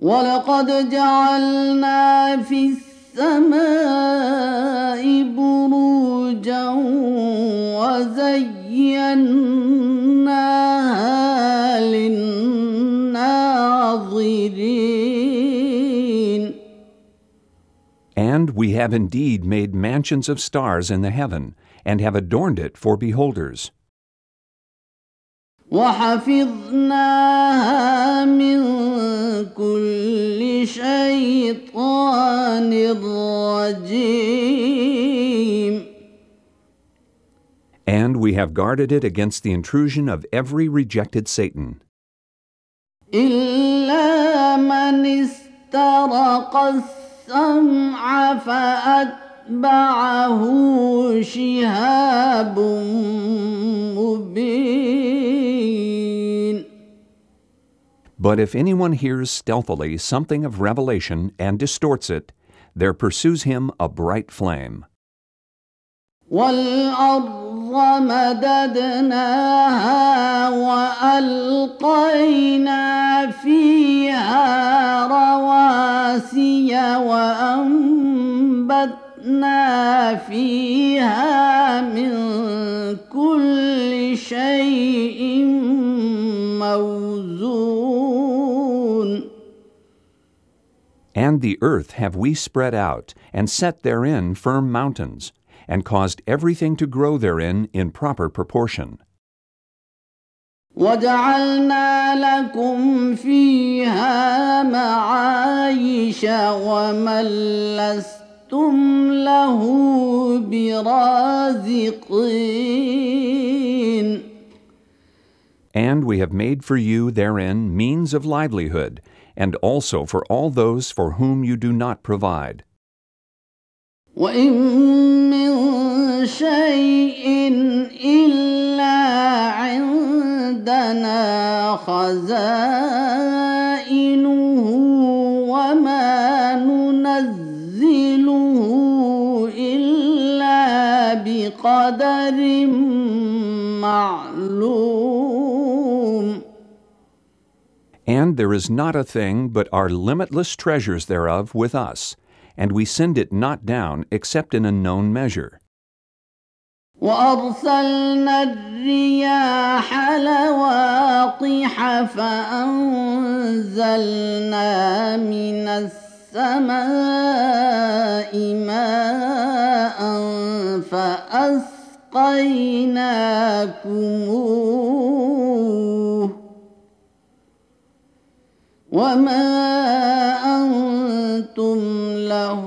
وَلَقَدْ جَعَلْنَا فِي السَّمَاءِ بُرُوجًا وَزَيَّنَّاهَا لِلنَّاظِرِينَ. And we have indeed made mansions of stars in the heaven, and have adorned it for beholders. وَحَفِظْنَاهَا مِنْ كُلِّ شَيْطَانٍ رَجِيمٍ. And we have guarded it against the intrusion of every rejected Satan. إِلَّا مَنِ اسْتَرَقَ السَّمْعَ فَأَتْبَعَهُ شِهَابٌ مُبِينٌ. But if anyone hears stealthily something of revelation and distorts it, there pursues him a bright flame. وَالْأَرْضَ مَدَدْنَاهَا وَأَلْقَيْنَا فِيهَا رَوَاسِيَ وَأَنبَتْنَا فِيهَا مِن كُلِّ شَيْءٍ مَّوْزُونٍ. And the earth have we spread out, and set therein firm mountains, and caused everything to grow therein in proper proportion. وَجَعَلْنَا لَكُمْ فِيهَا مَعَايِشَ وَمَن لَّسْتُمْ لَهُ بِرَازِقِينَ. And we have made for you therein means of livelihood, and also for all those for whom you do not provide. وَإِن مِّن شَيْءٍ إِلَّا عِندَنَا خَزَائِنُهُ وَمَا نُنَزِّلُهُ إِلَّا بِقَدَرٍ مَّعْلُومٍ. And there is not a thing but our limitless treasures thereof with us, and we send it not down except in a known measure. وَأَرْسَلْنَا الرِّيَاحَ لَوَاقِحَ فَأَنزَلْنَا مِنَ السَّمَاءِ مَاءً فَأَسْقَيْنَاكُمُوهُ وَمَا أَنْتُمْ لَهُ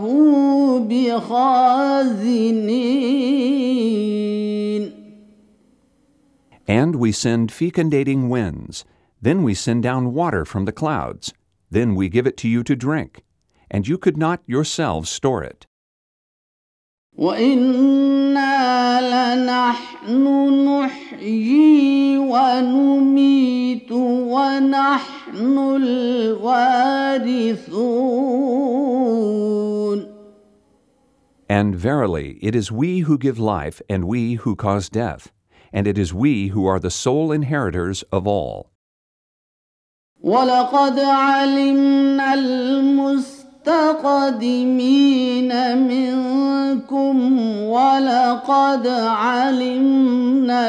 بِخَازِنِينَ. And we send fecundating winds, then we send down water from the clouds, then we give it to you to drink, and you could not yourselves store it. وَإِنَّا لَنَحْنُ نُحْيِي وَنُمِيتُ وَنَحْنُ الْوَارِثُونَ. And verily, it is we who give life, and we who cause death, and it is we who are the sole inheritors of all. وَلَقَدْ عَلِمْنَا الْمُسْتَقْدِمِينَ مِنكُمْ وَلَقَدْ عَلِمْنَا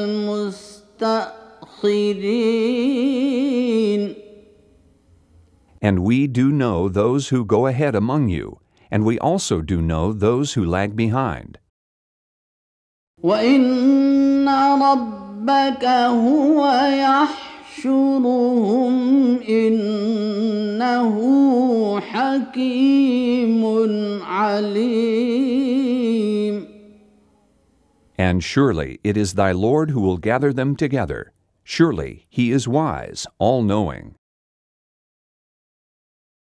الْمُسْتَأْخِرِينَ. And we do know those who go ahead among you, and we also do know those who lag behind. وَإِنَّ رَبَّكَ هُوَ يَحْشُرُهُمْ إِنَّهُ حَكِيمٌ عَلِيمٌ. And surely it is thy Lord who will gather them together. Surely he is wise, all-knowing.